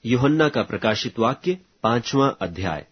यूहन्ना का प्रकाशित वाक्य 5वां अध्याय।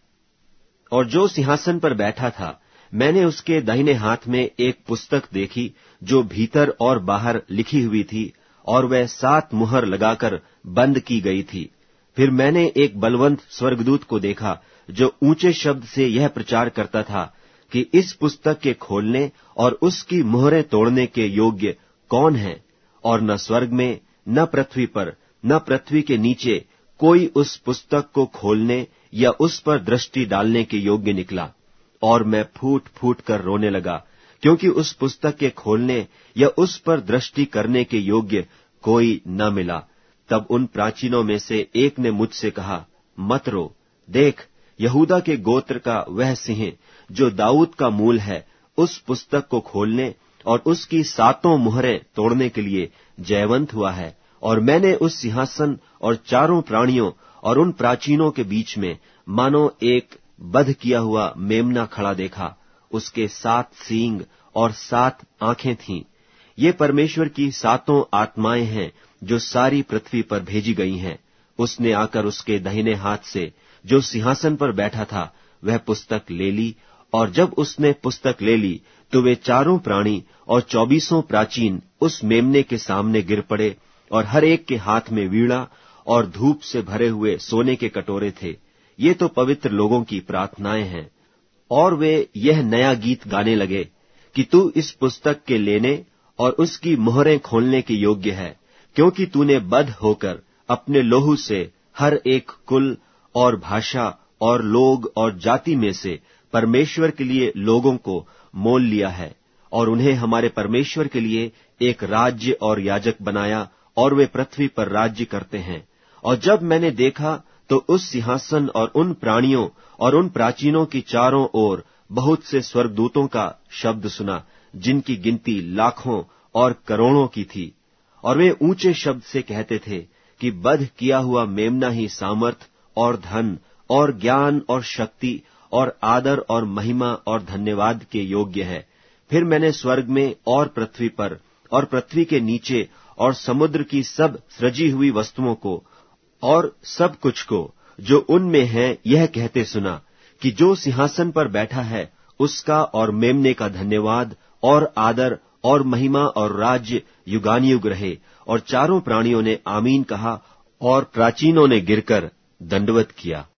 और जो सिंहासन पर बैठा था, मैंने उसके दाहिने हाथ में एक पुस्तक देखी जो भीतर और बाहर लिखी हुई थी, और वह 7 मुहर लगाकर बंद की गई थी। फिर मैंने एक बलवंत स्वर्गदूत को देखा जो ऊंचे शब्द से यह प्रचार करता था कि इस पुस्तक के खोलने और उसकी मुहरें तोड़ने के योग्य कौन है। और न स्वर्ग में, न पृथ्वी पर, न पृथ्वी के नीचे कोई उस पुस्तक को खोलने या उस पर दृष्टि डालने के योग्य निकला। और मैं फूट फूट कर रोने लगा, क्योंकि उस पुस्तक के खोलने या उस पर दृष्टि करने के योग्य कोई न मिला। तब उन प्राचीनों में से एक ने मुझसे कहा, मत रो, देख, यहूदा के गोत्र का वह सिंह जो दाऊद का मूल है, उस पुस्तक को खोलने और उसकी 7 मुहरें तोड़ने के लिए जयवंत हुआ है। और मैंने उस सिंहासन और 4 प्राणियों और उन प्राचीनों के बीच में मानो एक बध किया हुआ मेमना खड़ा देखा। उसके 7 सींग और 7 आंखें थीं। ये परमेश्वर की 7 आत्माएं हैं जो सारी पृथ्वी पर भेजी गई हैं। उसने आकर उसके दाहिने हाथ से जो सिंहासन पर बैठा था वह पुस्तक ले ली, और जब उसने पुस्तक ले ली तो वे 4 प्राणी और 24 प्राचीन उस मेमने के सामने गिर पड़े, और हर एक के हाथ में वीणा और धूप से भरे हुए सोने के कटोरे थे। ये तो पवित्र लोगों की प्रार्थनाएं हैं। और वे यह नया गीत गाने लगे कि तू इस पुस्तक के लेने और उसकी मुहरें खोलने के योग्य है, क्योंकि तूने बद्ध होकर अपने लोहू से हर एक कुल और भाषा और लोग और जाति में से परमेश्वर के लिए लोगों को मोल लिया है, और उन्हें हमारे परमेश्वर के लिए एक राज्य और याजक बनाया, और वे पृथ्वी पर राज्य करते हैं। और जब मैंने देखा तो उस सिंहासन और उन प्राणियों और उन प्राचीनों की चारों ओर बहुत से स्वर्गदूतों का शब्द सुना, जिनकी गिनती लाखों और करोड़ों की थी। और वे ऊंचे शब्द से कहते थे कि बध किया हुआ मेमना ही सामर्थ और धन और ज्ञान और शक्ति और आदर और महिमा और धन्यवाद के योग्य है। फिर मैंने स्वर्ग में और पृथ्वी पर और पृथ्वी के नीचे और समुद्र की सब सृजी हुई वस्तुओं को और सब कुछ को जो उनमें है यह कहते सुना कि जो सिंहासन पर बैठा है उसका और मेमने का धन्यवाद और आदर और महिमा और राज्य युगानुयुग रहे। और 4 प्राणियों ने आमीन कहा, और प्राचीनों ने गिरकर दंडवत किया।